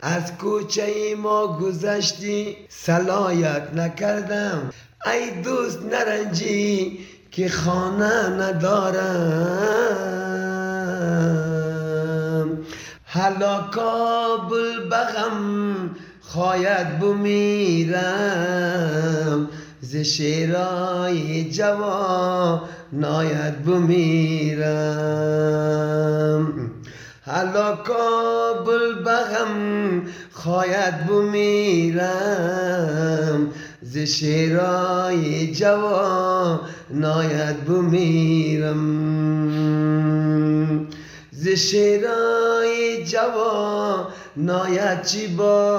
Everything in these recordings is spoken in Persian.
از کوچه ما گذشتی صلایت نکردم، ای دوست نرنجی که خانه ندارم. حالا کابل بغم خواید بمیرم، ز شیرای جوان ناید بمیرم. حالا کابل بغم خواید بمیرم، ز شیرای جوان ناید بمیرم. ز شیرای جوان ناید چی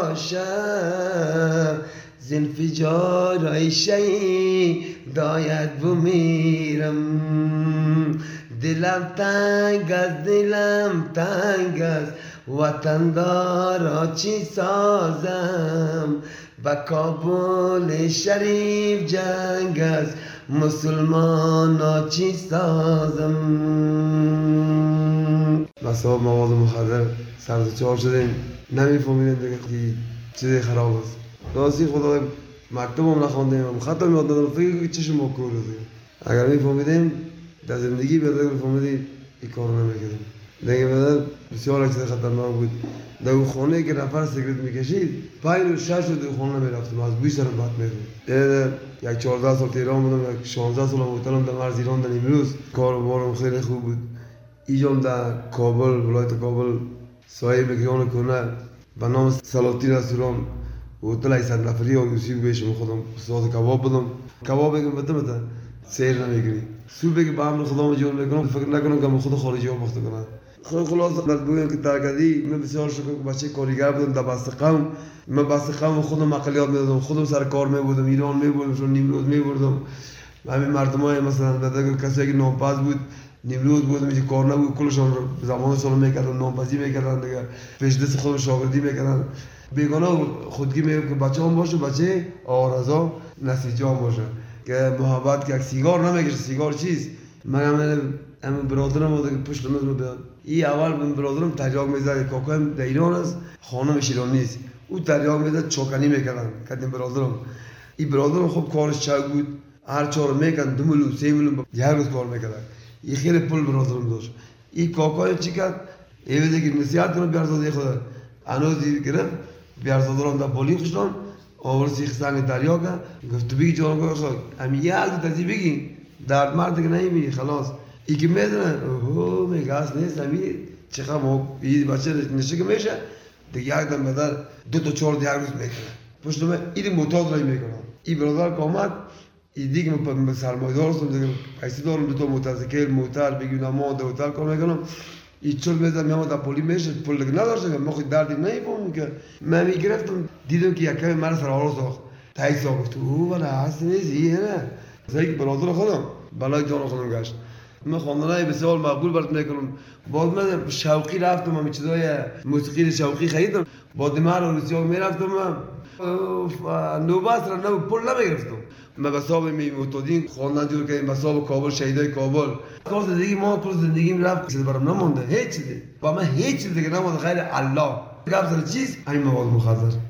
باشد، ز انفجارای شهید داید بمیرم. دلم تنگ از دلم تنگ از وطن دارا چی سازم، با کابل شریف جنگ از مسلمان چی سازم. مصاب مواد مخدر سرزچار شدیم، نمیفهمیدیم دیگه چیزی خراب است. راستی خدا مکتوبم نخوندیم، خطم یاد ندارم، فکر که چشم ما کور است. اگر میفهمیدیم در زندگی بیادر میفهمیدیم این کارو نمیکردیم. دیگه بیادر بسیار چیز خطرناک بود. در اون خانه که نفر سیگرت میکشید 5 و 6 رو در خانه نمیرفتم، از بوی سرم بد می‌رفت. یک 14 سال تهران بودم، یک 16 سال هتلم در مرز ایران در نیمروز. کاروبارم خیلی خوب بود. اینجام در کابل، ولایت کابل صاحب مکان کنه به نام سلاطین رستوران هتل 100 نفری آیوسی بهشون خودم استاد کباب بودم. کباب بگم بده سیر نمیگیری. صبح که با هم خودم جور میکنم، فکر نکنم که من خود خارجی ها بخت کنم. خلاص مجبورم که ترکدی. من بسیار شکر که بچه کارگر بودم در بسته قوم. من بسته قوم خودم مقالیات میدادم، خودم سر کار میبودم، ایران میبردم، چون نیمروز میبردم. همین مردمای مثلا در کسی که نامپز بود نیمروز بودم، اینجا کار نبود، کلشان زمان سال میکردن، نامپزی میکردن دیگه، پیش دست خودم شاگردی میکردن. بیگانه خودگی میگم که بچه هم باشه، بچه آرزا نسیجا باشه که محبت که یک سیگار نمیکشه. سیگار چیست؟ من همین برادرم بود که پشت میز بود. این اول من برادرم تریاق میزد، کاکایم در ایران است، خانمش ایرانی نیست. او تریاق میزد، چوکنی میکردن. کدیم برادرم. این برادرم خوب کارش چاق بود، هر چهار میکرد 2 میلیون 3 میلیون یک روز کار میکردن. این خیلی پول برادرم داشت. این کاکایم چی کرد؟ ایوزی که نصیحت کنه بیارزادی خدا. هنوز دیر گرفت، بیارزادرم در پولی خوشتم. آور سیخ سنگ دریا کرد، گفت تو بگی جان گفت همین یک دو تازی بگی درد مرد که نمیبینی خلاص. ای که میدونه اوه میگه اصل نیست همین چقدر ما این بچه نشه که میشه دیگه یک دم بدر 2 تا 4 دیگه روز میکنه پشت من این معتاد رای میکنم. این برادر که آمد این دیگه من سرمایه‌دار هستم دیگه، پیسه دارم، 2 تا موتورسیکل موتور بگیرم ما در هتل کار میکنم. این چول میزد میامد در پولی میشه، پول دیگه نداشتم، ما خود دردی نمیفهمم که من میگرفتم. دیدم که یک کمی مرا سر آرو ساخت تایسا گفت او ولی هست نیست این نه زایی که برادر خودم بلای جان خودم گشت. من خواندنای بسیار مقبول برات میکنم. باز من شوقی رفتم، همین چیزای موسیقی شوقی خریدم، با دمار و روسیا میرفتم. نوبت را نه پول نمیگرفتم. من به حساب معتادین خواندن جور کردیم، به حساب کابل شهیدای کابل. کار زندگی ما کل زندگیم رفت، چیز برام نمونده، هیچ چیزی با من هیچ چیز دیگه نمونده غیر الله. گپ سر چیز همین مواد مخدر.